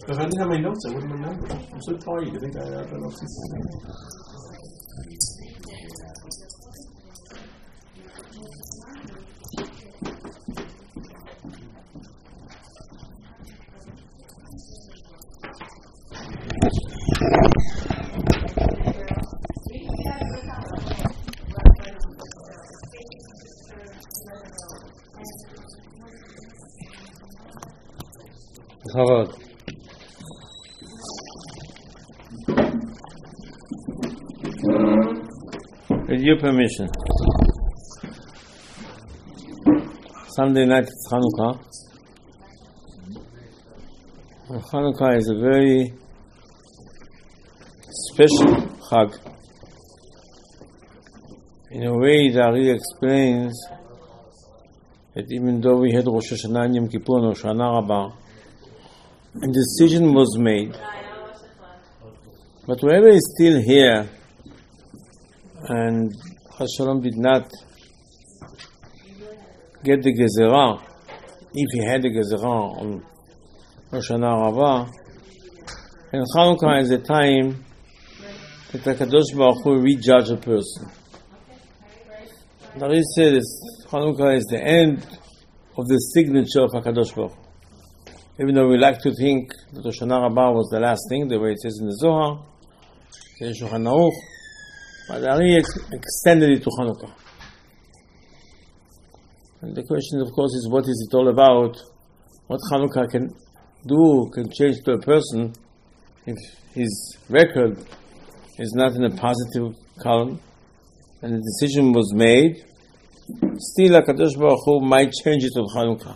If I didn't have my notes, I wouldn't remember. I'm so tired. I think I don't know if this is... Chavod. With your permission. Sunday night is Hanukkah. And Hanukkah is a very special Chag. In a way, the Ari explains that even though we had Rosh Hashanah and Yom Kippur and Rosh Hashanah Rabbah, a decision was made, but whoever is still here and Hashalom did not get the Gezerah, if he had the Gezerah on Rosh Hashanah Rabbah, and Chanukah is a time that the Kadosh Baruch Hu rejudge a person. The Ari says Chanukah is the end of the signature of HaKadosh Baruch Hu. Even though we like to think that Rosh Hashanah Rabbah was the last thing, the way it says in the Zohar, in Shulchan Aruch, but the Ari extended it to Chanukah. And the question, of course, is what is it all about? What Chanukah can do, can change to a person if his record is not in a positive column, and the decision was made, still HaKadosh Baruch Hu might change it on Chanukah.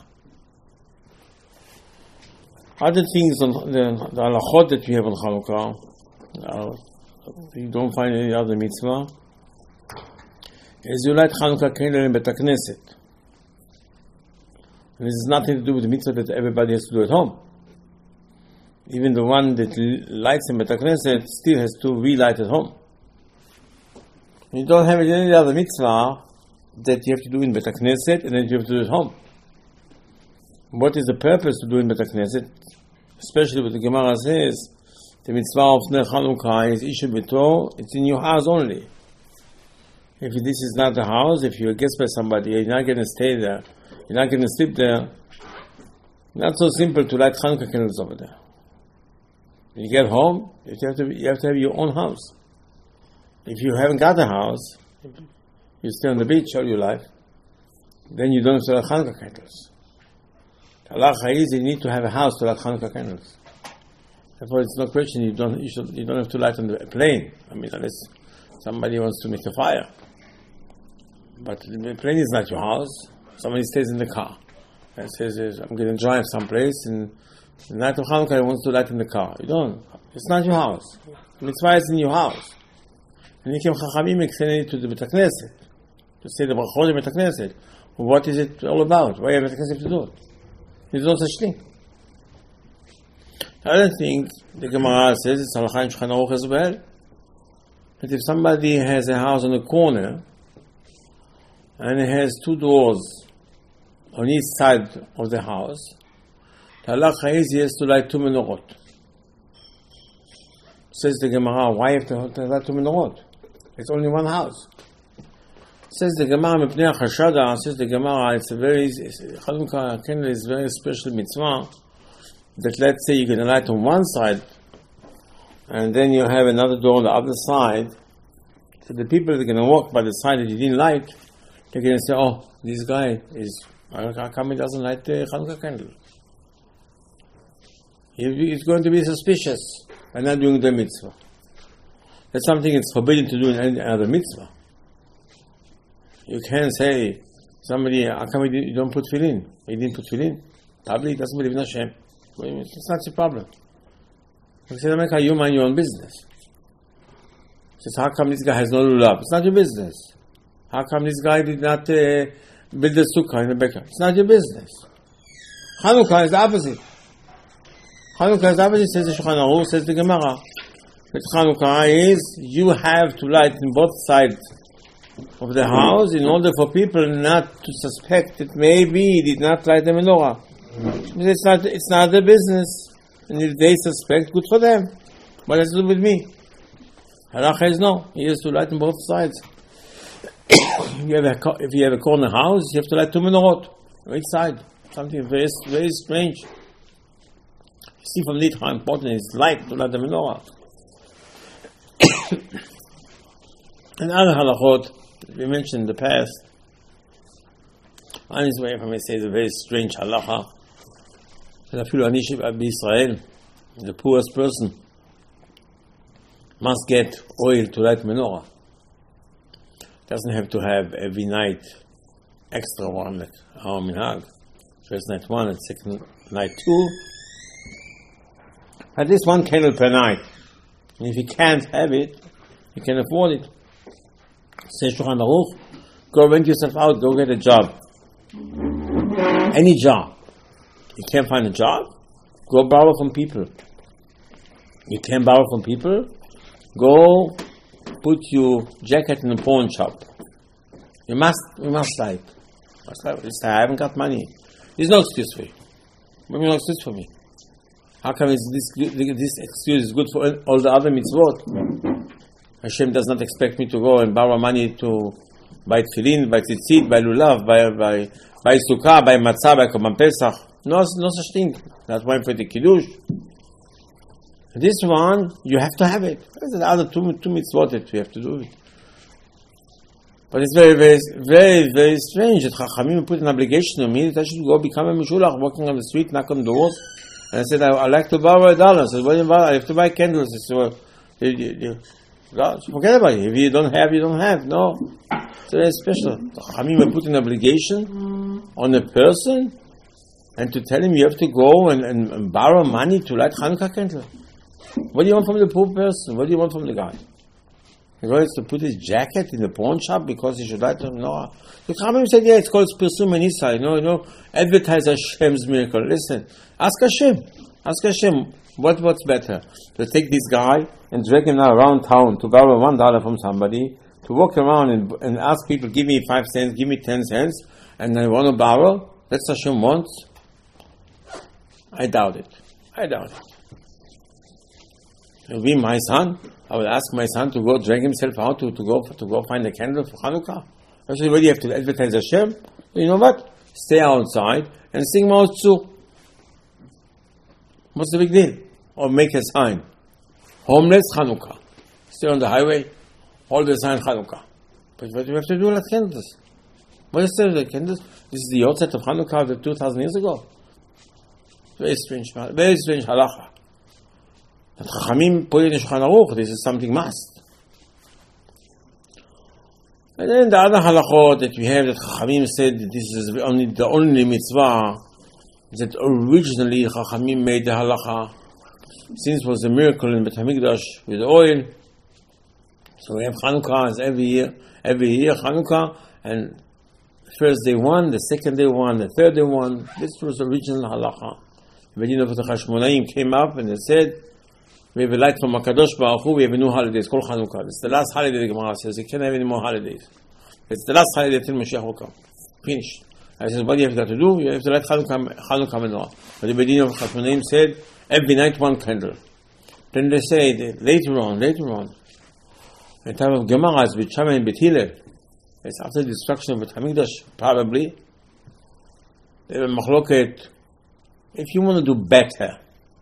Other things on the halachot that we have on Chanukah, you don't find any other mitzvah, is you light Chanukah candle in Bet HaKnesset. And this has nothing to do with the mitzvah that everybody has to do at home. Even the one that lights in Bet HaKnesset still has to relight at home. You don't have any other mitzvah that you have to do in Bet HaKnesset and then you have to do at home. What is the purpose to do in Bet HaKnesset? Especially what the Gemara says, the mitzvah of Ner Chanukah is Isha B'to, it's in your house only. If this is not the house, if you're a guest by somebody, you're not going to stay there, you're not going to sleep there, not so simple to light Chanukah candles over there. When you get home, you have to have your own house. If you haven't got a house, you stay on the beach all your life, then you don't have to light Chanukah candles. Halacha is you need to have a house to light Chanukah candles. Therefore, it's no question you don't have to light on the plane. I mean, unless somebody wants to make a fire. But the plane is not your house. Somebody stays in the car and says, "I'm going to drive someplace," and the night of Chanukah he wants to light in the car. You don't. It's not your house. The mitzvah is in your house. And Nikim Chachamim extended it to the Bet HaKnesset to say the brachot in Bet HaKnesset. What is it all about? Why have Bet HaKnesset to do it? There's no such thing. The other thing, the Gemara says, it's Halacha in Shulchan Aruch as well, that if somebody has a house on a corner, and it has two doors on each side of the house, the Halacha is he has to light two menorot. Says the Gemara, why have to light two menorot? It's only one house. Says the Gemara, Mipnei HaChashada, says the Gemara, it's a very, Chanukah candle is a very special mitzvah, that let's say you're going to light on one side, and then you have another door on the other side, so the people that are going to walk by the side that you didn't light, they're going to say, oh, this guy is, how come he doesn't light the Chanukah candle? He's going to be suspicious by not doing the mitzvah. That's something that's forbidden to do in any other mitzvah. You can't say, somebody, how come you don't put tefillin? He didn't put tefillin? Probably he doesn't believe in Hashem. It's not your problem. You say, America, you mind your own business. He says, how come this guy has no lulav? It's not your business. How come this guy did not build a sukkah in the backyard? It's not your business. Chanukah is the opposite. Chanukah is the opposite, says the Shulchan Aruch, says the Gemara. But Chanukah is, you have to light in both sides of the house in order for people not to suspect that maybe he did not light the menorah. It's not the business. And if they suspect, good for them. What has to do with me? Halacha is no. He has to light on both sides. If you have a corner house, you have to light 2 menorot on each side. Something very, very strange. You see from Lit how important it is light to light the menorah. And other halachot we mentioned in the past. One is where I say it's a very strange halacha. That Israel, the poorest person, must get oil to light menorah. Doesn't have to have every night extra one like our minhag. First night 1 and second night 2. At least 1 candle per night. And if you can't have it, you can afford it. Say Shulchan Aruch, go rent yourself out, go get a job. Any job. You can't find a job? Go borrow from people. You can't borrow from people? Go put your jacket in a pawn shop. You must like. I haven't got money. There's no excuse for you. Maybe no excuse for me. How come this excuse is good for all the other mitzvot? Hashem does not expect me to go and borrow money to buy tefillin, buy tzitzit, buy lulav, buy sukkah, buy matzah, buy korban pesach. No such thing. That's why for the kiddush. This one, you have to have it. There's the other two mitzvot that we have to do it. But it's very, very, very, very strange that Chachamim put an obligation on me that I should go become a Mishulach, walking on the street, knock on doors. And I said, I like to borrow $1. I said, what do you borrow? I have to buy candles. I said, well, forget about it. If you don't have, you don't have. No. It's very special. Chachamim put an obligation on a person and to tell him you have to go and borrow money to light Hanukkah candle. What do you want from the poor person? What do you want from the guy? He goes to put his jacket in the pawn shop because he should light him. No. The Chachamim said, yeah, it's called Pirsum Nisai. Advertise Hashem's miracle. Listen, ask Hashem. Ask Hashem, what's better? To take this guy and drag him around town to borrow $1 from somebody, to walk around and ask people, give me 5 cents, give me 10 cents, and I want to borrow? That's what Hashem wants? I doubt it. It will be my son. I will ask my son to go drag himself out to go find a candle for Hanukkah. I said, what do you have to advertise Hashem? You know what? Stay outside and sing Mao Tzu. What's the big deal? Or make a sign. Homeless Hanukkah. Stay on the highway, hold the sign Hanukkah. But what do you have to do with candles? What is there with candles? This is the outset of Hanukkah of 2,000 years ago. Very strange halacha. That Chachamim put it in Shulchan Aruch, this is something must. And then the other halachot that we have that Chachamim said that this is the only mitzvah that originally Chachamim made the halacha, since it was a miracle in Beit HaMikdash with oil. So we have Hanukkah as every year Hanukkah, and first day 1, the second day 1, the third day 1. This was the original halacha. The Bedin of the Chashmonaim came up and they said, we have a light from HaKadosh Baruch Hu, we have a new holiday, it's called Hanukkah. It's the last holiday the Gemara says, you can't have any more holidays. It's the last holiday till Mashiach will come. Finished. I said, what do you have got to do? You have to light Hanukkah menorah. But the Bedin of Chashmonaim said, every night 1 candle. Then they say, that later on, the time of Gemara is with Shammai and Bet Hillel. It's after the destruction of Beit HaMikdash, probably. They have a machloket. If you want to do better,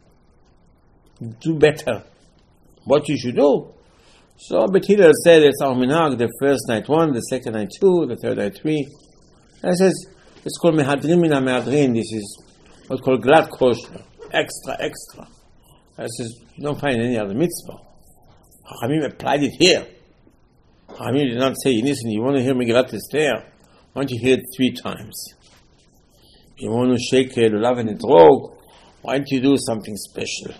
what you should do. So Bet Hillel said it's our minhag, the first night 1, the second night 2, the third night 3. And it says, it's called mehadrin min ha-mehadrin. This is what's called glad kosher. Extra. I says, you don't find any other mitzvah. Chachamim applied it here. Chachamim did not say, listen, you want to hear Megillat Esther? Why don't you hear it 3 times? You want to shake lulav and etrog? Why don't you do something special,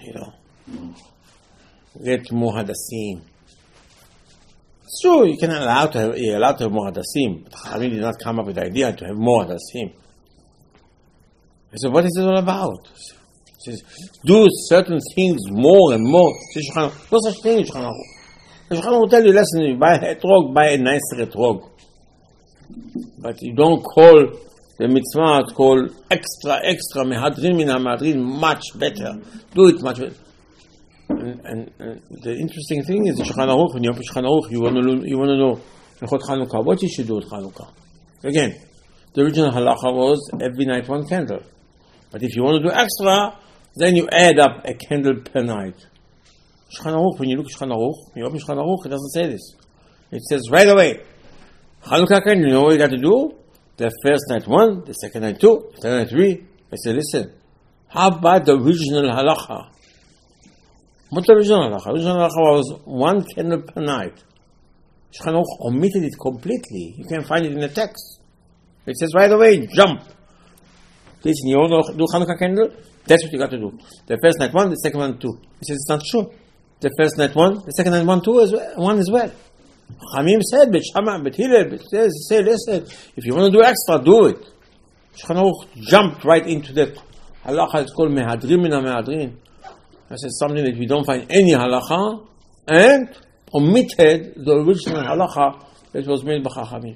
Get more hadassim. It's true, you're allowed to have more hadassim. But Chachamim did not come up with the idea to have more hadassim. I said, what is it all about? He says, do certain things more and more. No such thing in Shulchan Aruch. The Shulchan Aruch will tell you, listen, you buy a etrog, buy a nicer etrog. But you don't call the mitzvah is called extra, mehadrin min hamadrin, much better. Do it much better. And the interesting thing is, Shulchan Aruch, when you open Shulchan Aruch, you want to know Hilchot Chanukah, what you should do with Chanukah. Again, the original halacha was every night one candle. But if you want to do extra, then you add up a candle per night. Shulchan Aruch, when you look at Shulchan Aruch, you open Shulchan Aruch, it doesn't say this. It says right away, Chanukah candle, you know what you got to do? The first night 1, the second night 2, the third night 3. I said, listen, how about the original halacha? What's the original halacha? The original halacha was 1 candle per night. Shulchan Aruch omitted it completely. You can't find it in the text. It says right away, jump. Listen, you want to do Chanukah candle? That's what you got to do. The first night 1, the second one 2. He says it's not true. The first night 1, the second night 1 as well. Chamim said, but Shama, but Hillel, but say, listen, if you want to do extra, do it. Shulchan Aruch jumped right into that. Halacha is called mehadrin min ha-mehadrin. This is something that we don't find any halacha, and omitted the original halacha that was made by Chachamim.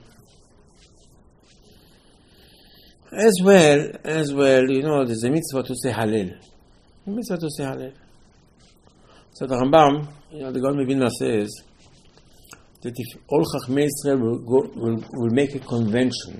As well, you know, there's a mitzvah to say Hallel. A mitzvah to say Hallel. So the Rambam, you know, the God Mevilna says that if all Chachmei Israel will make a convention,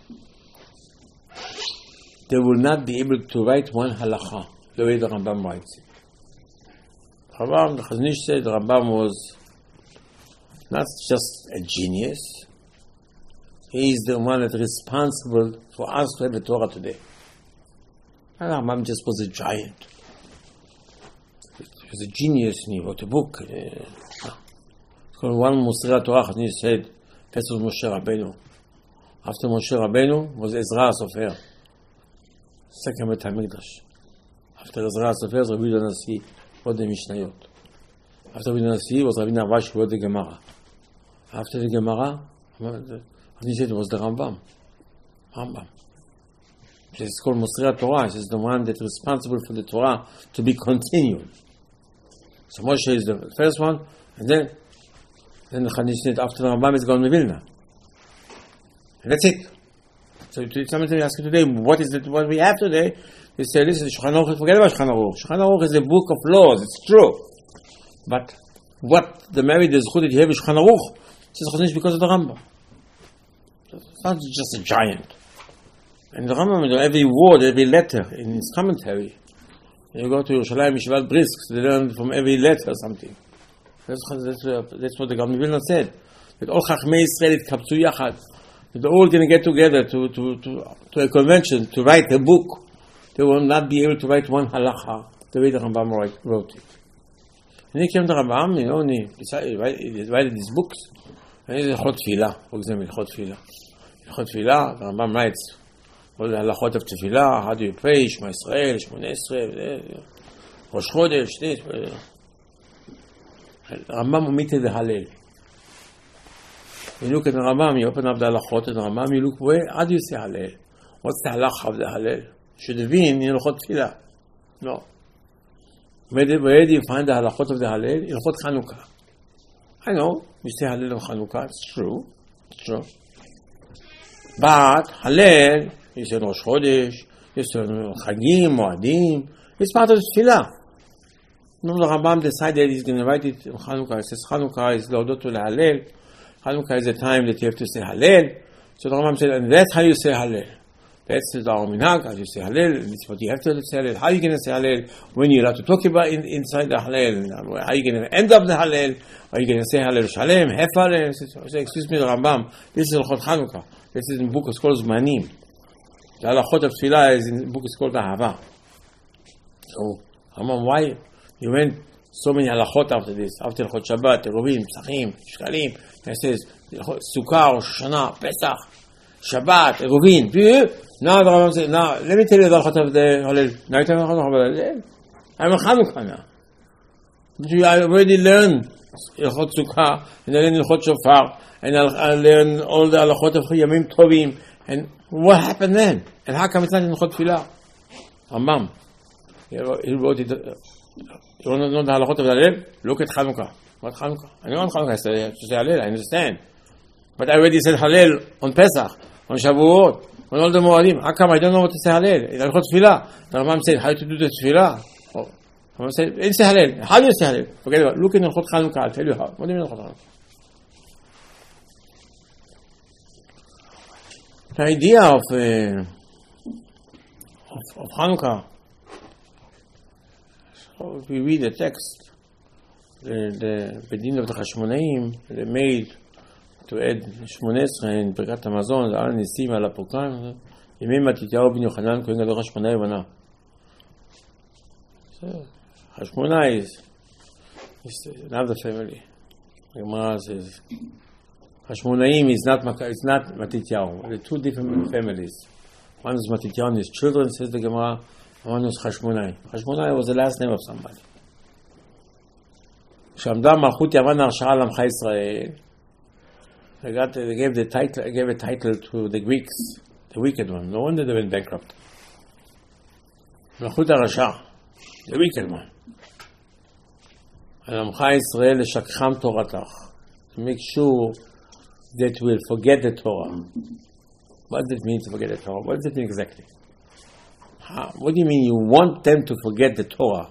they will not be able to write one halacha the way the Rambam writes it. The Chazon Ish said the Rambam was not just a genius, he is the one that's responsible for us to have a Torah today. And the Rambam just was a giant. He was a genius and he wrote a book. It's called one Mosri Torah. Chazon Ish said, first was Moshe Rabbeinu. After Moshe Rabbeinu was Ezra HaSofer. Second Beit HaMikdash. After Ezra HaSofer, Rabbi Yehuda Nasi wrote the Mishnayot. After Rabbi Yehuda Nasi was Rabbi Navash who wrote the Gemara. After the Gemara, he said it was the Rambam. It's called Mosri Torah. It's the one that's responsible for the Torah to be continued. So Moshe is the first one, and then the Chazon Ish said after the Rambam is Gaon Mevilna. And that's it. So somebody ask you today, what is it? What we have today? They say, listen, Shulchan Aruch, forget about Shulchan Aruch. Shulchan Aruch is a book of laws. It's true. But what the merit, the zchut that you have in Shulchan Aruch, it's Chazon Ish because of the Rambam. It's not just a giant. And the Rambam, every word, every letter in his commentary, you go to Yerushalayim Yeshivat Brisk, they learn from every letter something. That's what the Gaon Mevilna said. That all Chachmei Yisrael kapsu yachad. They're all going to get together to a convention to write a book. They will not be able to write one halacha the way the Rambam wrote it. And he came to Rambam, you know, and he wrote these books. And he said, Hilchot Tefillah, for example, Hilchot Tefillah. Hilchot Tefillah, the Rambam writes all the halachot of Tefillah, how do you pray, Shema Yisrael, Shmoneh Esrei, Rosh Chodesh, this. Rambam omitted the Hallel. You look at the Rambam, you open up the halachot in the Rambam, you look where, how do you say Hallel? What's the halacha of the Hallel? Should have been in Hilchot Tefillah. No. Where do you find the halachot of the Hallel? In Hilchot Chanukah. I know, we say Hallel on Chanukah, it's true. But Hallel, you say Rosh Chodesh, you say Chagim, Moadim, it's part of the Tefillah. No, the Rambam decided he's going to write it in Chanukah. He says Chanukah is Laudot Hallel. Chanukah is the time that you have to say Hallel. So the Rambam said, and that's how you say Hallel. That's the Minhag, how you say Hallel, and it's what you have to say Hallel. How are you going to say Hallel when you're allowed to talk about inside the Hallel? How are you going to end up the Hallel? Are you going to say Hallel Shalem, Hef Hallel? I say, excuse me, the Rambam, this is Hilchot Chanukah. This is in the book it's called Zmanim. The halachot of Tefillah is in the book it's called Ahava. So, Rambam, why you went so many halachot after this? After Hilchot Shabbat, Eruvin, Pesachim, Shkalim. It says Sukkah, Rosh Hashanah, Pesach, Shabbat, Eruvin. Now the Rambam says, now let me tell you the halachot of the Hallel. Now you tell me the halachot of the Hallel. I'm a Chanukah now. But I already learned Hilchot Sukkah, and I learned Hilchot Shofar, and I learned all the halachot of Yamim Tovim. And what happened then? And how come it's not in Hilchot Tefillah? Rambam, he wrote it. You want to know the halachot of the Hallel? Look at Chanukah. What Chanukah? I know on Chanukah I say Hallel, I understand. But I already said Hallel on Pesach, on Shavuot, on all the Moadim. How come I don't know what to say Hallel? In Alchot Tefillah, the Rambam said how to do the Tefillah. Oh, Rambam said, it's Hallel. How do you say Hallel? Forget about it. Look in Alchot Chanukah, I'll tell you how. What do you mean Alchot Chanukah? The idea of Hanukkah. So if we read the text, the Bedin of the Hashmonaim, they made to add Shmonesra in Birkat Hamazon, the Al Nisim al Apokan, Yemei Matityahu ben Yochanan Kohen Gadol Hashmonai Vana. So Hashmonai is another family. The Gemara says Hashmonaim is not Matityahu. There are two different families. One is Matityahu and his children, says the Gemara. One was Hashmonai. Hashmonai was the last name of somebody. Shamda Malchut Yavan Arsha'al Amcha Yisrael. They gave a title to the Greeks, the wicked one. No wonder they went bankrupt. Malchut Arashah, the wicked one. And Amcha Yisrael Shakcham Toratach, to make sure that we'll forget the Torah. What does it mean to forget the Torah? What does it mean exactly? What do you mean you want them to forget the Torah?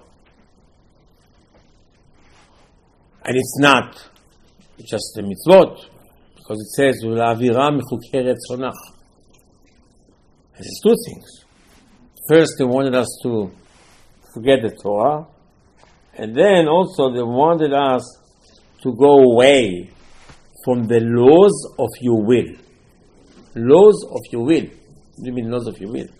And it's not just the mitzvot, because it says, U'la'avira mechukei retzonach. There's two things. First, they wanted us to forget the Torah, and then also they wanted us to go away from the laws of your will. Laws of your will. What do you mean laws of your will?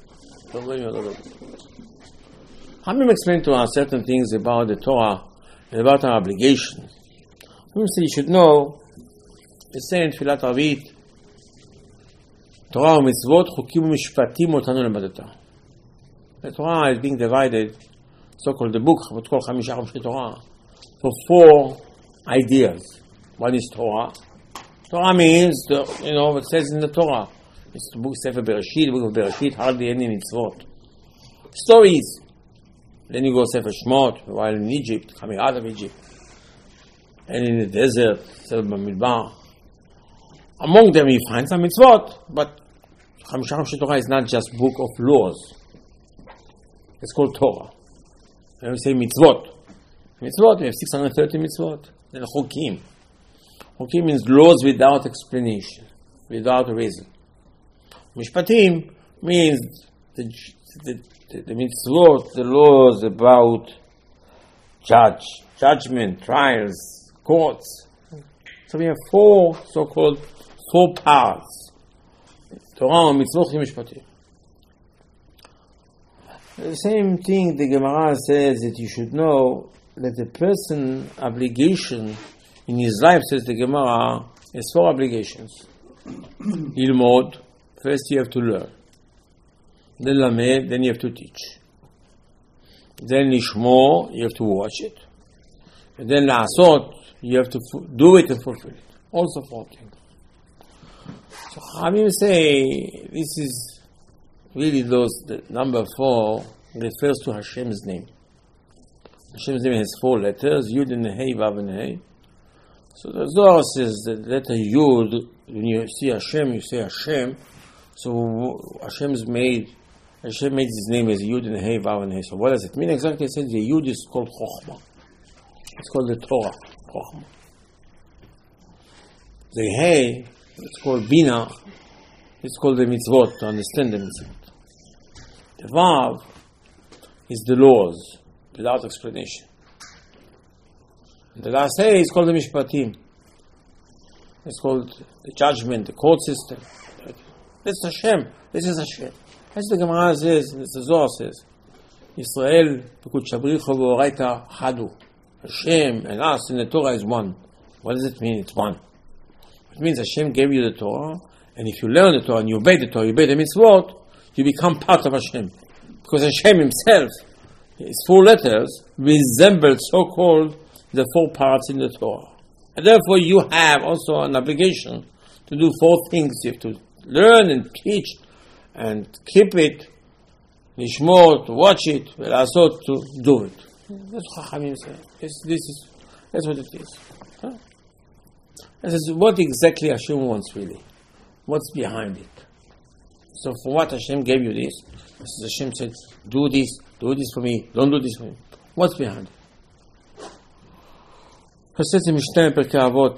Hamim explained to us certain things about the Torah and about our obligations. You should know, they say in Tfilat Arvit, Torah u'mitzvot, chukim u'mishpatim otanu lebadata. The Torah is being divided, so-called the book, what's called Chamisha Chumshei Torah, for four ideas. One is Torah. Torah means, what says in the Torah. It's the book Sefer Bereshit, the book of Bereshit, hardly any mitzvot. Stories. Then you go Sefer Shmot, while in Egypt, coming out of Egypt. And in the desert, Sefer Bamidbar. Among them you find some mitzvot, but Chamisha Chumshei Torah is not just book of laws. It's called Torah. And we say mitzvot. Mitzvot, we have 630 mitzvot. Then Chokim. Chokim means laws without explanation, without a reason. Mishpatim means the mitzvot, the laws about judgment, trials, courts. So we have four so-called four parts. Torah, mitzvot, mishpatim. The same thing the Gemara says that you should know that the person obligation in his life, says the Gemara, is four obligations. Ilmod. First you have to learn. Then lamed, then you have to teach. Then lishmo, you have to watch it. And then la'asot, you have to do it and fulfill it. Also four things. So Hamim say, this is really the number 4 refers to Hashem's name. Hashem's name has 4 letters, Yud and Hei, Vav and Hei. So the Zohar says the letter Yud, when you see Hashem, you say Hashem. So Hashem made his name as Yud and Hei, Vav and Hei. So what does it mean exactly? It says the Yud is called Chokhmah. It's called the Torah, Chokhmah. The Hei, it's called Bina. It's called the mitzvot, to understand the mitzvot. The Vav is the laws, without explanation. The last Hei is called the Mishpatim. It's called the judgment, the court system. This is Hashem. This is Hashem. As the Gemara says, as the Zohar says, Yisrael, Pekut Shabricho V'oraita Hadu. Hashem and us in the Torah is one. What does it mean? It's one. It means Hashem gave you the Torah, and if you learn the Torah and you obey the Torah, you obey the mitzvot, you become part of Hashem. Because Hashem himself, his 4 letters, resemble so-called the 4 parts in the Torah. And therefore you have also an obligation to do 4 things. You have to learn and teach and keep it, lishmor, to watch it, ve'lasot, to do it. That's what Chachamim say. That's what it is. Huh? This is what exactly Hashem wants really. What's behind it? So for what Hashem gave you this? Hashem said, do this for me, don't do this for me. What's behind it? Says in Mishnah Perkei Avot,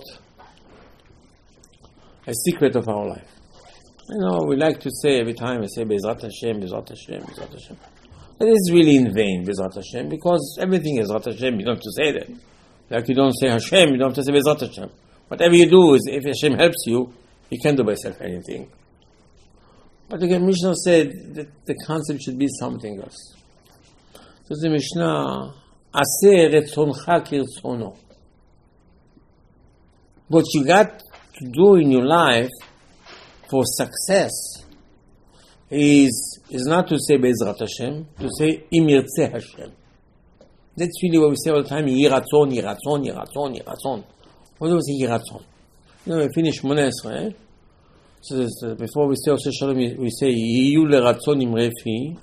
a secret of our life. We like to say every time, we say Bezrat Hashem, Bezrat Hashem, Bezrat Hashem. But it's really in vain, Bezrat Hashem, because everything is Bezrat Hashem. You don't have to say that. Like you don't say Hashem, you don't have to say Bezrat Hashem. Whatever you do is, if Hashem helps you, you can't do by yourself anything. But again, Mishnah said that the concept should be something else. So the Mishnah, Aseh retzoncha kirtzono. What you got to do in your life for success is not to say Be'ezrat Hashem, to say Im Yirtzeh Hashem. That's really what we say all the time, Yiratzon, Yiratzon, Yiratzon, Yiratzon. What do we say Yiratzon? We finish Shmoneh Esrei. So before we say Oseh Shalom, we say Yiyu Leratzon Imrefi.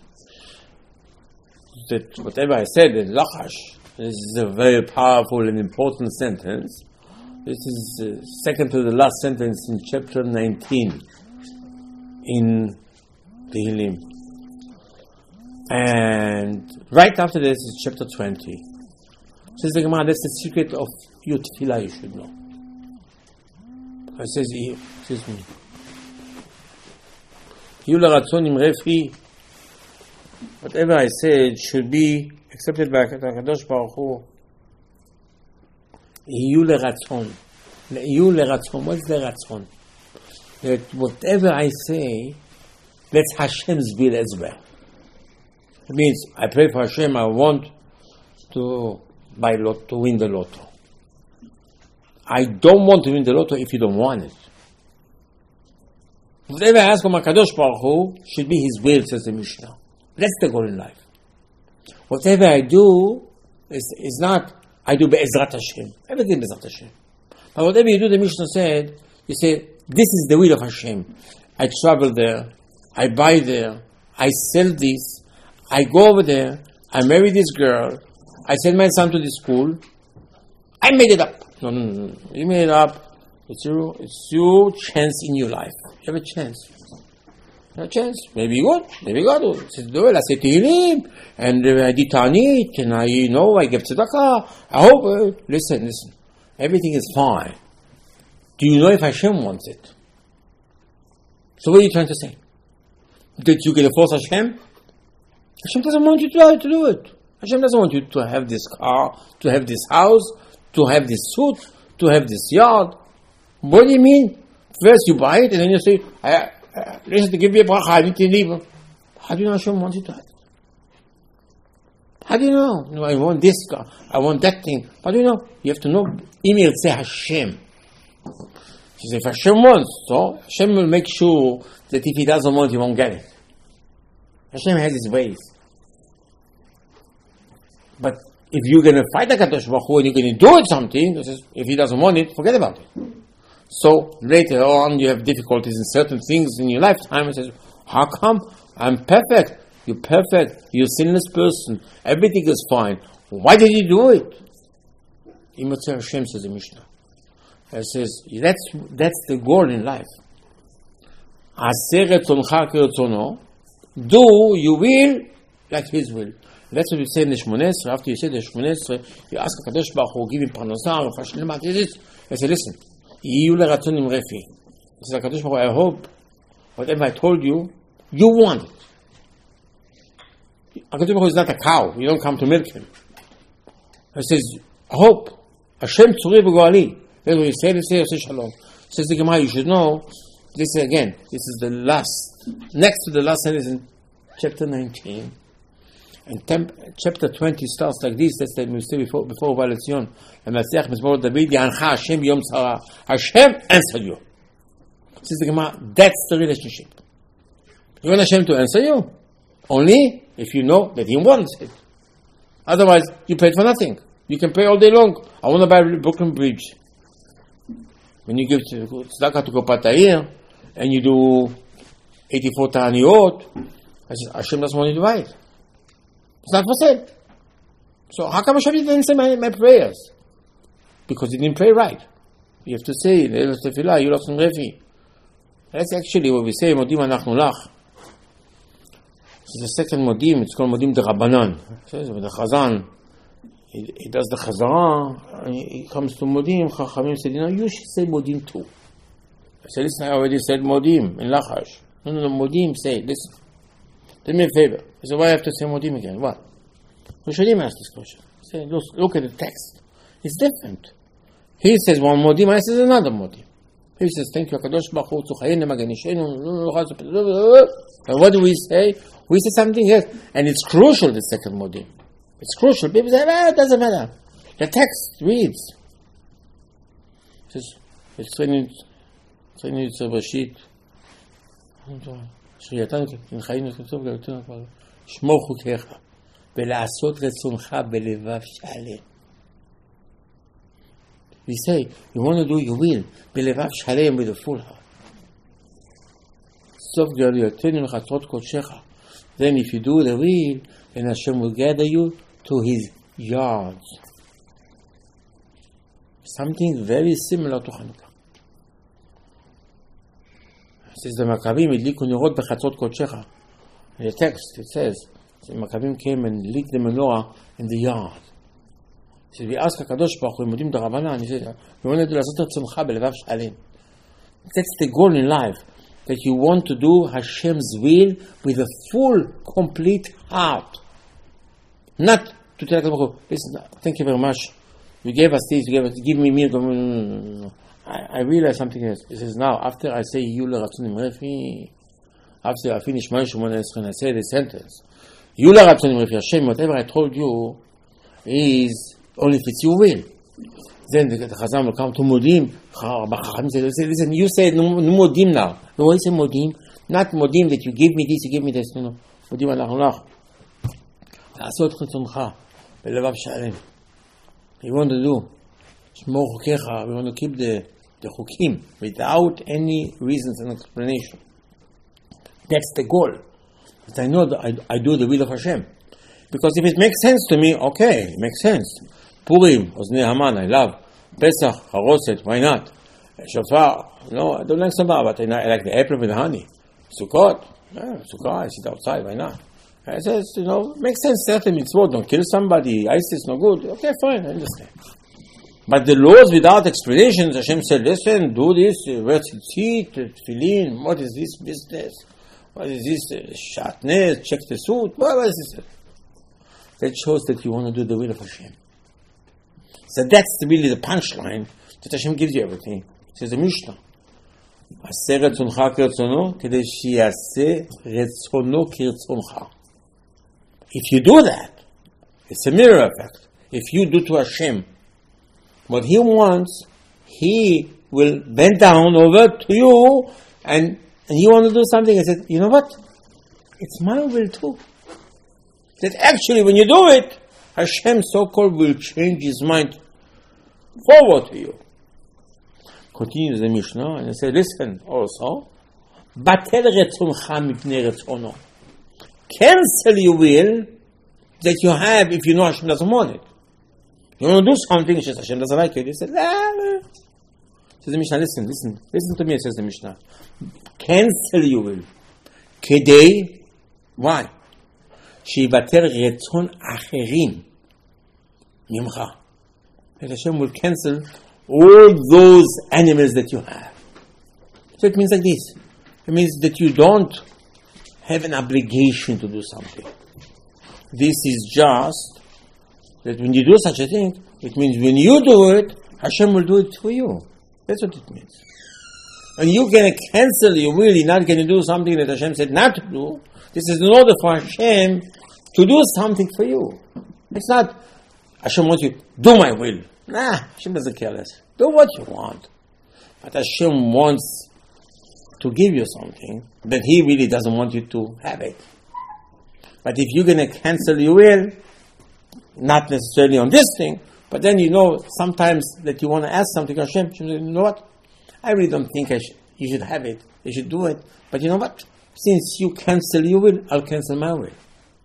That whatever I said in Lachash, this is a very powerful and important sentence. This is second to the last sentence in chapter 19 in Tehillim. And right after this is chapter 20. Says the Gemara, that's the secret of your tefillah you should know. It says, excuse me. Whatever I said should be accepted by HaKadosh Baruch Hu. Yiyu leratzon. Yiyu leratzon. What's the ratzon? That whatever I say, that's Hashem's will as well. It means I pray for Hashem, I want to win the lotto. I don't want to win the lotto if you don't want it. Whatever I ask of HaKadosh Baruch Hu should be His will, says the Mishnah. That's the goal in life. Whatever I do is not I do Be'ezrat Hashem. Everything Be'ezrat Hashem. But whatever you do, the Mishnah said, you say, this is the will of Hashem. I travel there, I buy there, I sell this, I go over there, I marry this girl, I send my son to this school. I made it up. No. You made it up. It's your chance in your life. You have a chance. You have a chance. Maybe good. Maybe God. I say Tehillim, and I did Ta'anit, and I give tzedakah. I hope. Listen. Everything is fine. Do you know if Hashem wants it? So what are you trying to say? That you can force Hashem? Hashem doesn't want you to do it. Hashem doesn't want you to have this car, to have this house, to have this suit, to have this yard. What do you mean? First you buy it, and then you say, listen, to give me a bracha, I need to leave. How do you know Hashem wants you to have it? How do you know? I want this car, I want that thing. How do you know? You have to know, Im Yirtzeh Hashem. She says, if Hashem wants, so Hashem will make sure that if He doesn't want, He won't get it. Hashem has His ways. But if you're going to fight the HaKadosh Baruch Hu and you're going to do it something, if He doesn't want it, forget about it. So later on, you have difficulties in certain things in your lifetime. And says, how come? I'm perfect. You're perfect. You're a sinless person. Everything is fine. Why did you do it? Im Yirtzeh Hashem, says the Mishnah. It says, that's the goal in life. Aseh retzoncha kirtzono. Do your will like His will. That's what we say in the Shmoneh Esrei. After you say the Shmoneh Esrei, you ask HaKadosh Baruch Hu, give Him parnasah, I say, listen, Yiyu leratzon imrefi. I say, HaKadosh Baruch Hu, I hope whatever I told you, you want it. HaKadosh Baruch Hu is not a cow. You don't come to milk Him. He says, I hope. Hashem tzuri b'goali. That's what you say, Oseh Shalom. Says the Gemara, you should know, this is the last, next to the last sentence in chapter 19. And chapter 20 starts like this. That's the we say before Valetzion. L'Mashiach Mizmor David Yancha Hashem Yom Tzara. Hashem answered you. Says the Gemara, that's the relationship. You want Hashem to answer you? Only if you know that He wants it. Otherwise, you paid for nothing. You can pay all day long. I want to buy a Brooklyn Bridge. When you give tzedakah to Kopat Ha'ir and you do 84 ta'aniyot, Hashem doesn't want you to buy it. It's not for sale. So how come Hashem didn't answer my prayers? Because He didn't pray right. You have to say, Tefillah, Yulach Refi. That's actually what we say, Modim Anachnu Lach. The second modim, it's called modim de Rabbanan. The Chazan, he does the Chazara, and he comes to modim. Chachamim said, you should say modim too. I said, listen, I already said modim in Lachash. No, modim, say, listen. Do me a favor. I said, why I have to say modim again? What? Rishonim asked this question. I said, look at the text. It's different. He says one modim, I says another modim. He says, thank you, HaKadosh Baruch Hu, Tzuchayenu Maganishenu. And what do we say? We say something else. And it's crucial, the second modim. It's crucial. People say, it doesn't matter. The text reads. It says, it's Rashid. שמור חוקיך ולעשות רצונך בלבב שלם. We say, you want to do your will, בלבב שלם, with a full heart. סוף גלויותינו לחטות קודשך. Then if you do the will, then Hashem will gather you to His yards. Something very similar to Hanukkah. It says the Maccabim הדליקו נרות בחצות קודשך. In the text it says the Maccabim came and lit the menorah in the yard. It says we ask HaKadosh Baruch Hu, מודים דרבנן, he said, we want to לעשות רצונך בלבב שלם. That's the goal in life, that you want to do Hashem's will with a full, complete heart. Not to tell HaKadosh, listen, thank you very much, you gave us this, give me milk. No. I realize something else. He says, now, after I say, you l'ratzonim refi, after I finish my Shemona Esrei and I say the sentence, you l'ratzonim refi, Hashem, whatever I told you is only if it's your will. Then the Chazam will come to Modim. Chacham say, listen, you said no Modim now. No, why say Modim? Not Modim that you give me this, you give me this. No. Modim alach lach. לעשות רצונך בלבב שלם. You want to do שמור חוקיך, we want to keep the chukim without any reasons and explanation. That's the goal. But I know that I do the will of Hashem. Because if it makes sense to me, okay, it makes sense. Purim, Oznei Haman, I love. Pesach, Haroset, why not? Shofar, no, I don't like Sabah, but I like the apple with the honey. Sukkot, Sukkot, I sit outside, why not? I says, makes sense, certain mitzvot, don't kill somebody, ISIS no good. Okay, fine, I understand. But the laws without explanations, Hashem said, listen, do this, wear tzitzit, tefillin, what is this business? What is this, shatnez, check the suit, what is this? That shows that you want to do the will of Hashem. So that's really the punchline, that Hashem gives you everything. It says the Mishnah, עשה רצונך כרצונו, כדי שיעשה רצונו כרצונך. If you do that, it's a mirror effect. If you do to Hashem what He wants, He will bend down over to you, and you want to do something. I said, you know what? It's my will too. That actually when you do it, Hashem so-called will change His mind forward to you. Continues the Mishnah, and I say, listen also, batel retzoncha mipnei retzono. Cancel your will that you have if you know Hashem doesn't want it. You want to do something, Hashem doesn't like it. He said, says the Mishnah, listen to me, says the Mishnah. Cancel your will. Kedei, why? Shivater retzon acherim mimcha. That Hashem will cancel all those animals that you have. So it means like this. It means that you don't have an obligation to do something. This is just that when you do such a thing, it means when you do it, Hashem will do it for you. That's what it means. And you're going to cancel your will, you're not going to do something that Hashem said not to do. This is in order for Hashem to do something for you. It's not, Hashem wants you, do my will. Nah, Hashem doesn't care less. Do what you want. But Hashem wants to give you something that He really doesn't want you to have it. But if you're going to cancel your will, not necessarily on this thing, but then sometimes that you want to ask something, Hashem says, you know what? I really don't think you should have it. You should do it. But you know what? Since you cancel your will, I'll cancel my will.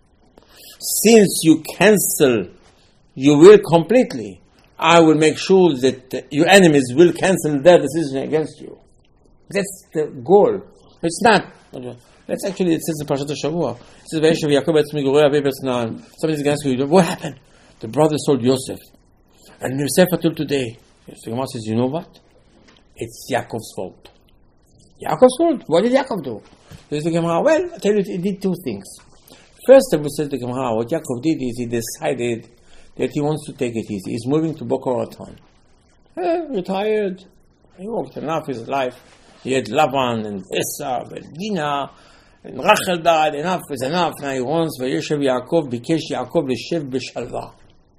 Since you cancel your will completely, I will make sure that your enemies will cancel their decision against you. That's the goal. It's not, That's actually, it says in Parashat Shavua. It says, Vayeshev Yaakov etz migorei avei be'etz Canaan. Somebody's going to ask you, what happened? The brother sold Yosef. And Yosef until today. So the Gemara says, you know what? It's Yaakov's fault. Yaakov's fault? What did Yaakov do? Says the Gemara, well, I tell you, he did two things. First, says the Gemara, what Yaakov did is he decided that he wants to take it easy. He's moving to Boca Raton. Retired. He worked enough his life. He had Lavan and Esav and Dinah and Rachel died. Enough is enough. Now he wants, Vayeshev Yaakov, Bikesh Yaakov Leshev B'Shalva.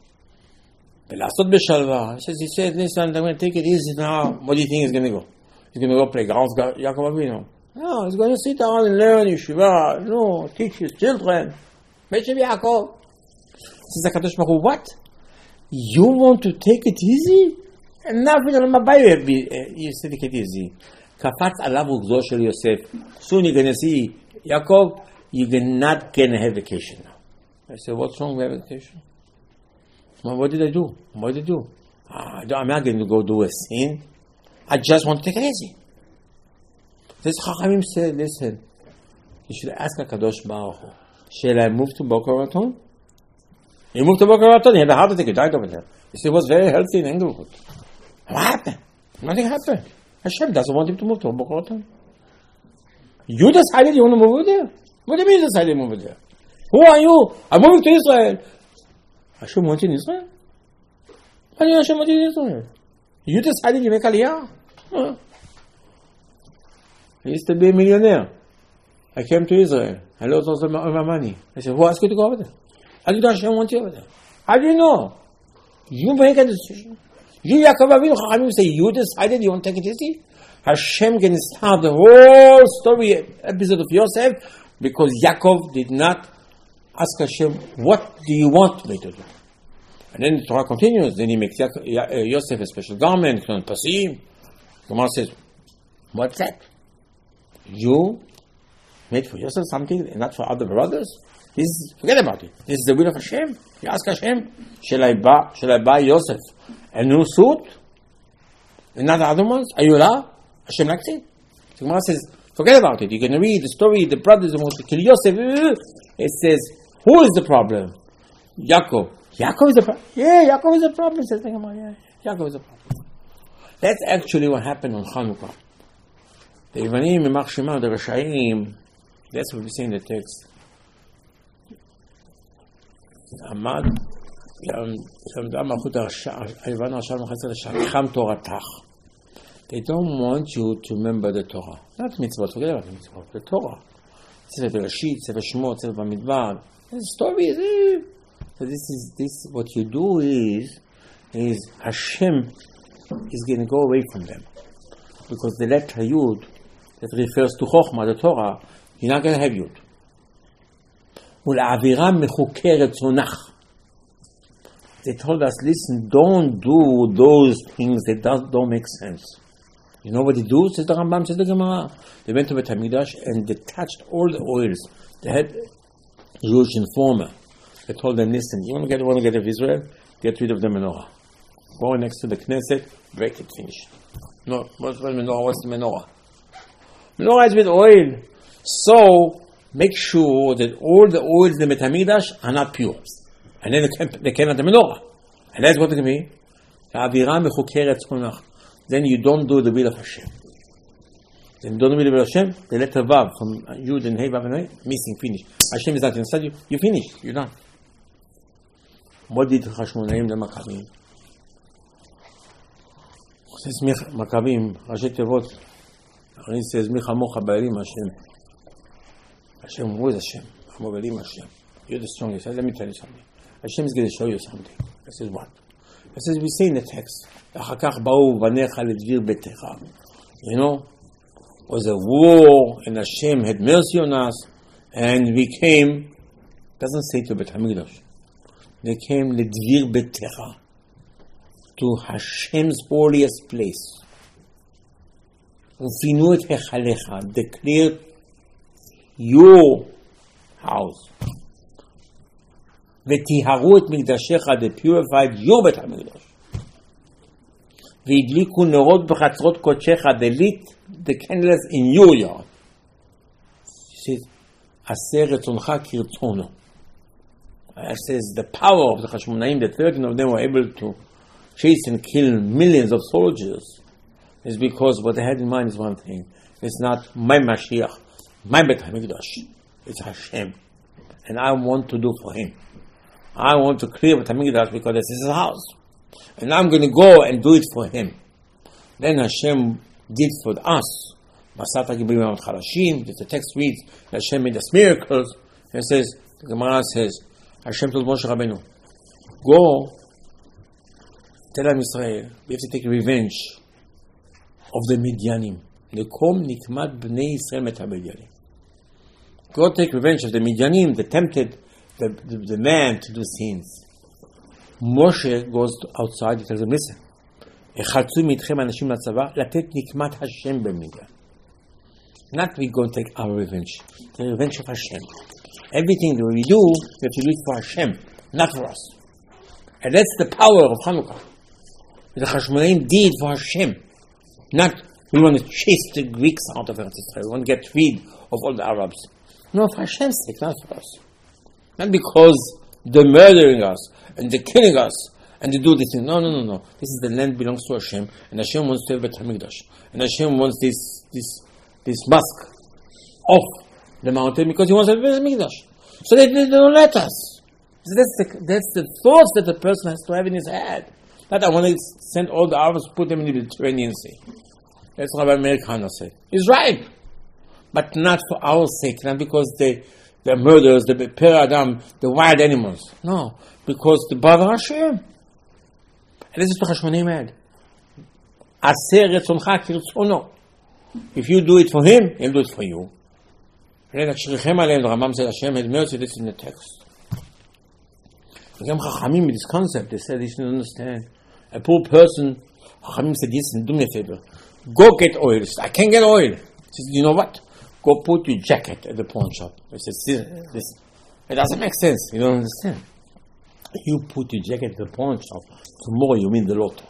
He said, listen, I'm going to take it easy now. What do you think he's going to go? He's going to go play golf, Yaakov Avinu? No, he's going to sit down and learn Yeshiva. No, teach his children. Vayeshev Yaakov. Says HaKadosh Baruch Hu, what? You want to take it easy? And nothing on my bio, you say take it easy. Kafatz alav ugzo shel Yosef. Soon you're going to see, Yaakov, you're not going to have vacation now. I said, what's wrong with vacation? Well, what did I do? What did I do? I'm not going to go do a sin. I just want to take it easy. This Chachamim said, listen, you should ask HaKadosh Baruch Hu, shall I move to Boca Raton? He moved to Boca Raton, he had a heart attack, he died over there. He was very healthy in Englewood. What happened? Nothing happened. Hashem doesn't want him to move to Boca Raton. You decided you want to move over there? What do you mean you decided to move over there? Who are you? I'm moving to Israel. Hashem wants you in Israel? Why do Hashem want you in Israel? You decided you make Aliyah? Huh? I used to be a millionaire. I came to Israel. I lost all my money. I said, who asked you to go over there? How did Hashem want you over there? How do you know? You make a decision. You, Yaakov Avinu, Chachamim say, you decided you want to take it easy? Hashem can start the whole story, episode of Yosef, because Yaakov did not ask Hashem, what do you want me to do? And then the Torah continues. Then he makes Yosef a special garment, on Pasim. Gemara says, what's that? You made for yourself something and not for other brothers? Forget about it. This is the will of Hashem. You ask Hashem, shall I buy Yosef a new suit? And not the other ones? Are you allowed? Hashem likes it. The Gemara says, forget about it. You're going to read the story, the brothers want to kill Yosef. It says, who is the problem? Yaakov. Yaakov is the problem? Yeah, Yaakov is the problem, says the Gemara. Yeah, Yaakov is the problem. That's actually what happened on Chanukah. The Yevanim, Yimach Shema, the Rashayim, that's what we say in the text. They don't want you to remember the Torah. Not mitzvot, forget about the mitzvot, the Torah. Sefer Bereshit, Sefer Shemot, Sefer Bamidbar. The story is so this what you do is Hashem is going to go away from them. Because the letter Yud that refers to Chochmah, the Torah, you're not going to have Yud. They told us, listen, don't do those things that don't make sense. You know what they do? Says the Rambam, says the Gemara. They went to Beit HaMikdash and they touched all the oils. They had Jewish informer. They told them, listen, you want to get rid of Israel? Get rid of the menorah. Go next to the Knesset, break it, finish. No, what's the menorah? What's the menorah? Menorah is with oil. So, make sure that all the oils in the Beit HaMikdash are not pure. And then they came at the menorah. And that's what it means. Then you don't do the will of Hashem. Then you don't do the will of Hashem, the letter Vav from Yud and Hey Vav and Hey, missing, finish. Hashem is not inside you, you finish, you're done. What did Hashmonaim the Maccabim? Says Maccabim, Rashi Tevot, it says, Michamocha Ba'elim Hashem. Hashem, who is Hashem? Ba'elim Hashem. You're the strongest. Let me tell you something. Hashem is going to show you something. He says, what? He says, we say in the text, you know, was a war and Hashem had mercy on us and we came, doesn't say to Beit HaMikdash, they came Ledvir Betecha, to Hashem's holiest place. Ufinu et hechalecha, declared your house. V'tiharu et mikdashecha, they purified your Beit HaMikdash. V'idliku nerot b'chatzrot kodshecha, they lit the candles in your yard. She says, Aseh retzoncha kirtzono. It says the power of the Hashmonaim, the 13 of them were able to chase and kill millions of soldiers, is because what they had in mind is one thing. It's not my Mashiach, my Beit HaMikdash. It's Hashem. And I want to do for him. I want to clear Beit HaMikdash because this is his house. And I'm going to go and do it for him. Then Hashem did for us. Masata Gibrim Amot Charashim, the text reads, Hashem made us miracles. And it says, the Gemara says, Hashem told Moshe Rabbeinu, go tell Am Yisrael, we have to take revenge of the Midyanim. Nekom nikmat bnei Yisrael met ha-Midyanim. Go take revenge of the Midyanim that tempted the man to do sins. Moshe goes outside, he tells them, listen, echatzu mitchem anashim latzava, latet nikmat Hashem b'Midyan. Not we go and take our revenge, the revenge of Hashem. Everything that we do, we have to do it for Hashem, not for us. And that's the power of Hanukkah. The Hashmonaim did for Hashem. Not, we want to chase the Greeks out of Eretz Yisrael. We want to get rid of all the Arabs. No, for Hashem's sake, not for us. Not because they're murdering us, and they're killing us, and they do this thing. No. This is the land belongs to Hashem, and Hashem wants to have Beit HaMikdash. And Hashem wants this mosque off the mountain because he wants to have Beit HaMikdash. So they don't let us. So that's the thoughts that the person has to have in his head. Not I want to send all the Arabs, put them in the Mediterranean Sea. That's what Rabbi Meir Kahana said. He's right. But not for our sake, not because they're murderers, the Per Adam, the wild animals. No, because the bother Hashem. And this is what Hashmonaim had. Aseh retzoncha kirtzono. If you do it for him, he'll do it for you. And then Shirichem Aleim, the Rambam said Hashem had mercy, this in the text. Again, Chachamim, with this concept, they said they shouldn't understand. A poor person, Chachamim said, listen, do me a favor. Go get oil. I can't get oil. He says, you know what? Go put your jacket at the pawn shop. He says, this. It doesn't make sense. You don't understand. You put your jacket at the pawn shop, tomorrow you win the lotto.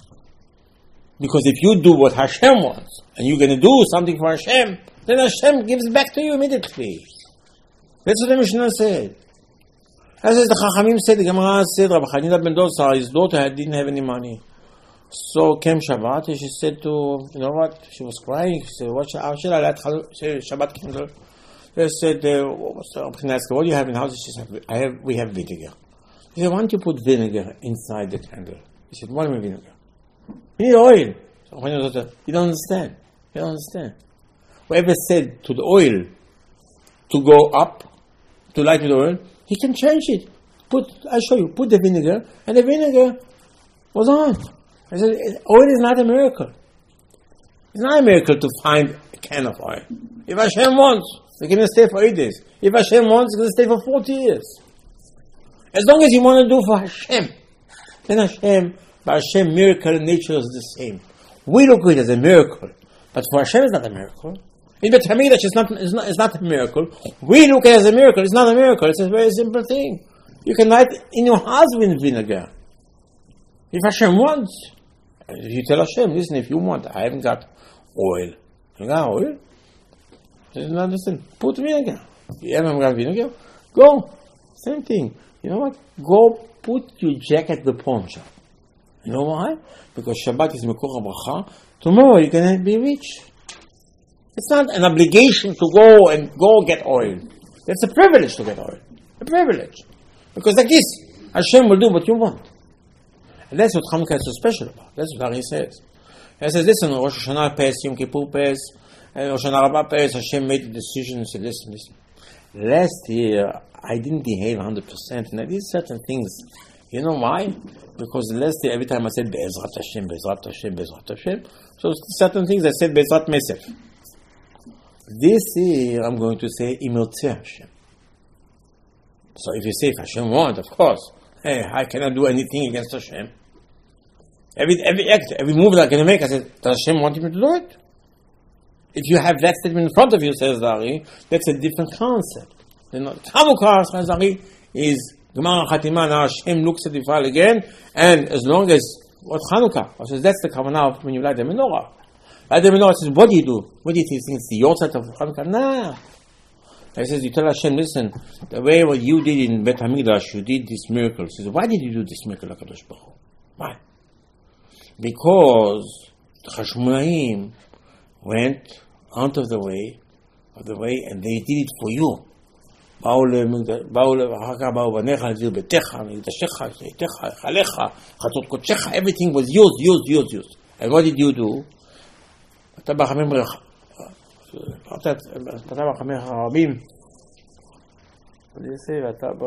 Because if you do what Hashem wants, and you're going to do something for Hashem, then Hashem gives back to you immediately. That's what the Mishnah said. As the Chachamim said, the Gemara said, Rabbi Chanina ben Dosa, his daughter didn't have any money. So came Shabbat, and she said to, you know what, she was crying, she said, how should I light Shabbat candle? They said, what do you have in the house? She said, we have vinegar. He said, why don't you put vinegar inside the candle? He said, what do you mean vinegar? You need oil. So you don't understand. You don't understand. Whoever said to the oil to go up, to light with oil, he can change it. I'll show you. Put the vinegar, and the vinegar was on. I said, oil is not a miracle. It's not a miracle to find a can of oil. If Hashem wants, we're going to stay for 8 days. If Hashem wants, we're going to stay for 40 years. As long as you want to do for Hashem, then Hashem, miracle and nature is the same. We look at it as a miracle, but for Hashem it's not a miracle. In Beit HaMikdash it's not a miracle. We look at it as a miracle. It's not a miracle. It's a very simple thing. You can light in your house with vinegar. If Hashem wants, if you tell Hashem, listen, if you want, I haven't got oil. You got oil? Listen, put vinegar. You haven't got vinegar? Go. Same thing. You know what? Go put your jacket at the pawn shop. You know why? Because Shabbat is Mekor HaBracha. Tomorrow you're going to be rich. It's not an obligation to go get oil. It's a privilege to get oil. A privilege. Because like this, Hashem will do what you want. And that's what Hanukkah is so special about. That's what Ari says. He says, listen, Rosh Hashanah passed, Yom Kippur passed, Rosh Hashanah Rabbah passed, Hashem made the decision and said, listen. Last year, I didn't behave 100%, and I did certain things. You know why? Because last year, every time I said, Be'ezrat Hashem, Be'ezrat Hashem, Be'ezrat Hashem, so certain things I said, Be'ezrat myself. This year, I'm going to say, Imiltzeh Hashem. So if you say, if Hashem wants, of course, hey, I cannot do anything against Hashem. Every act, every move that I'm going to make, I said, does Hashem want me to do it? If you have that statement in front of you, says Dari, that's a different concept. Hanukkah, says Dari, is Gemara Chatima, now Hashem looks at the file again, and as long as, what Hanukkah? I says, that's the kavanah when you light the menorah. Light the menorah, says, what do you do? What do you think? It's the outside of Hanukkah? Nah. He says, you tell Hashem, listen, the way what you did in Bet HaMikdash, you did this miracle. He says, why did you do this miracle, HaKadosh Baruch Hu? Why? Because the Hashmonaim went out of the way, and they did it for you. Everything was yours. And what did you do? What do you say?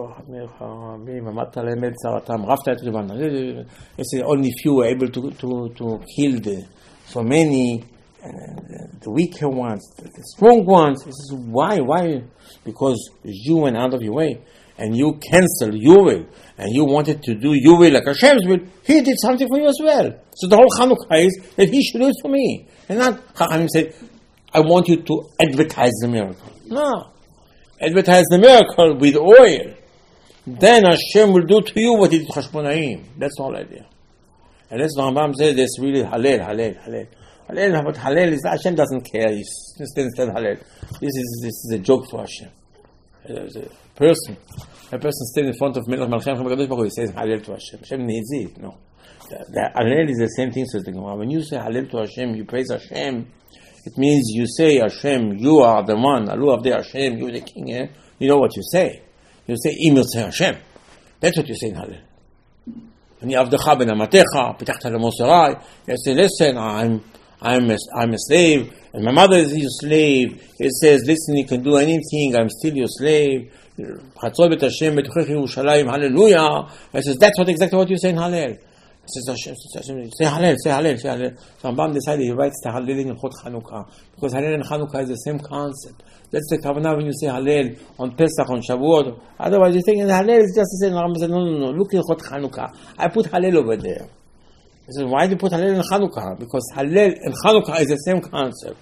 It says only few were able to kill so many, the weaker ones, the strong ones. It says, why? Because you went out of your way and you canceled your will and you wanted to do your will like Hashem's will. He did something for you as well. So the whole Hanukkah is that He should do it for me, and not Chachamim said, I want you to advertise the miracle. No. Advertise the miracle with oil. Then Hashem will do to you what He did to Hashmonaim. That's the whole idea. And that's what Rambam says, that's really Hallel. But Hallel is, Hashem doesn't care. He stands Hallel. This is a joke for Hashem. A person standing in front of Melech Malchem HaKadosh Baruch Hu, he says Hallel to Hashem. Hashem needs it. No. The Hallel is the same thing, says the Gemara. When you say Hallel to Hashem, you praise Hashem. It means you say, Hashem, you are the one, Alu Avdei Hashem, you are the king. Eh? You know what you say. You say, Im Yitzhak Hashem. That's what you say in Hallel. Ani Avdecha ben Amatecha, Pitachta leMoserai. You say, listen, I'm a slave, and my mother is your slave. It says, listen, you can do anything, I'm still your slave. Chatzot bet Hashem, Betuchech Yerushalayim, hallelujah. It says, that's exactly what you say in Hallel. It says, say Hallel. So Rambam decided he writes the Hallel in Chot Chanukah, because Hallel and Chanukah is the same concept. That's the kavanah when you say Hallel on Pesach, on Shavuot. Otherwise you think Hallel is just the same. Rambam said, no, look in Chot Chanukah. I put Hallel over there. He says, why do you put Hallel in Chanukah? Because Hallel and Chanukah is the same concept.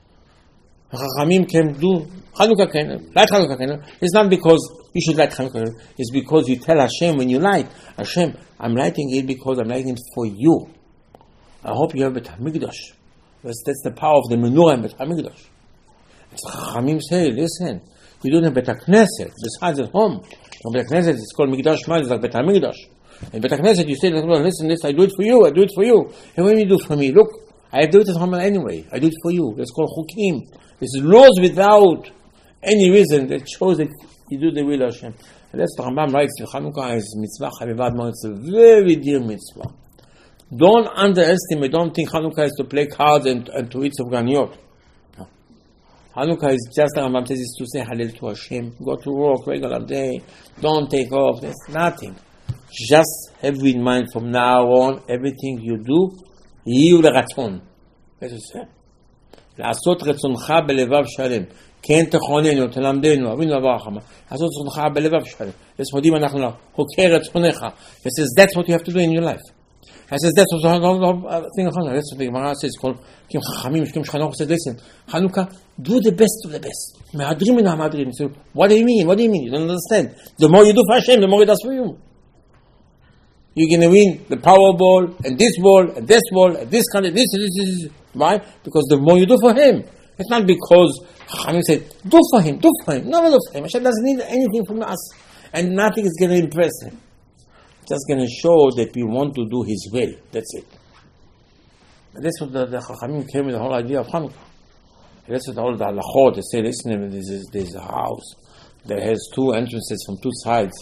Chachamim can do Chanukah can, light Chanukah can. It's not because you should light Chanukah. It's because you tell Hashem when you light, Hashem, I'm lighting it because I'm lighting it for you. I hope you have Bet HaMikdash. That's the power of the menorah in Bet HaMikdash. Chachamim say, listen, you don't have Bet HaKnesset besides at home. In Bet HaKnesset it's called Mikdash Shema, it's like Bet HaMikdash. In Bet HaKnesset you say, listen, I do it for you. And when you do it for me, look, I do it at home anyway. I do it for you. It's called Chukim. It's laws without any reason that shows that you do the will of Hashem. And that's what Rambam writes, Chanukah is mitzvah, it's a very dear mitzvah. Don't underestimate, don't think Chanukah is to play cards and to eat some ganiyot. No. Chanukah is just, Rambam says, is to say Hallel to Hashem. Go to work regular day, don't take off, there's nothing. Just have in mind from now on, everything you do, יהיו לרצון. That's what it said. לעשות רצונך בלבב שלם. כן תכוננו, תלמדנו, אבינו אבא רחמה. לעשות רצונך בלבב שלם. That's what אנחנו חוקר רצונך. It says that's what you have to do in your life. It says that's what the thing of Hanukkah. That's what the Gemara says. Called Kim Chachamim, Kim Shchanach says, listen, Hanukkah, do the best of the best. Mehadrim and Hamadrim. So, what do you mean? You don't understand. The more you do for Hashem, the more He does for you. You're going to win the Powerball, and this ball, and this ball, and this kind of this. Why? Because the more you do for Him. It's not because Chachamim said, do for Him. No, do for Him. Hashem doesn't need anything from us. And nothing is going to impress Him. It's just going to show that we want to do His will. That's it. And that's what the Chachamim came with the whole idea of Hanukkah. That's what all the halachot, they say, listen, there's a house that has two entrances from two sides.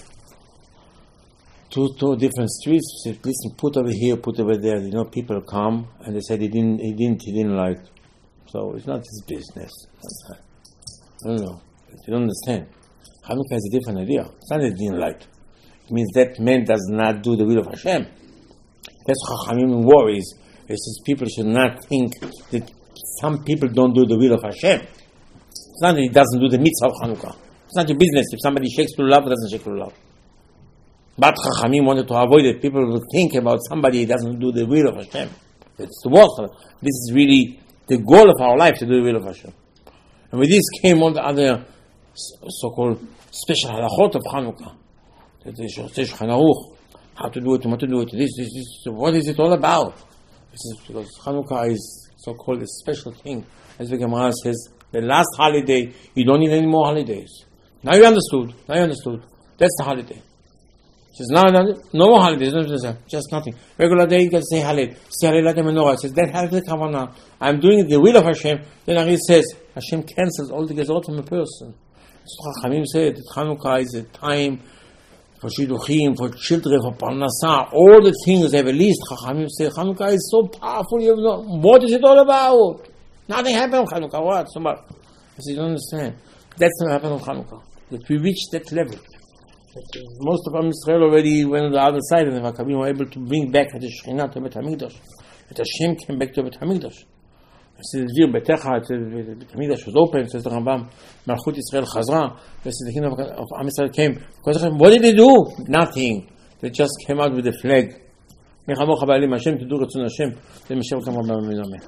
Two different streets. Say, listen, put over here, put over there. You know, people come and they said he didn't like. So it's not his business. I don't know. You don't understand. Hanukkah has a different idea. It's not that he didn't like. It means that man does not do the will of Hashem. That's Chachamim worries. It says people should not think that some people don't do the will of Hashem. It's not that he doesn't do the mitzvah of Hanukkah. It's not your business. If somebody shakes to love, doesn't shake to love. But Chachamim wanted to avoid it. People would think about somebody who doesn't do the will of Hashem. It's the worst. This is really the goal of our life, to do the will of Hashem. And with this came all the other so-called special halachot of Hanukkah. That is Shulchan Aruch, how to do it, what to do it, this. What is it all about? This is because Hanukkah is so-called a special thing. As the Gemara says, The last holiday, you don't need any more holidays. Now you understood. That's the holiday. He says, no more holidays. Just nothing. Regular day, you can say Halil. Say Halil at the menorah. He says, then have the kavanah. I'm doing the will of Hashem. Then he says, Hashem cancels all the gezerot from a person. So Chachamim said that Hanukkah is a time for shidduchim, for children, for parnasah, all the things they have a list. Chachamim say Hanukkah is so powerful. You know, what is it all about? Nothing happened on Hanukkah. What? So much. I said, you don't understand. That's not happened on Hanukkah. That we reached that level. Most of Am Yisrael already went on the other side, and the Maccabim were able to bring back the Shekhinah to Bet HaMikdash. That Hashem came back to Bet HaMikdash. I said, Vir Betecha, Bet HaMikdash was open, says the Rambam, Malchut Yisrael Chazra, the kingdom of Am Yisrael came. What did they do? Nothing. They just came out with the flag. Mechamocha Ba'alim Hashem, to do Ratzon Hashem. Then Mashiach will come on Ba'alim Amen.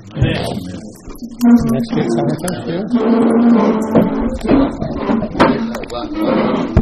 Next week, Hanukkah.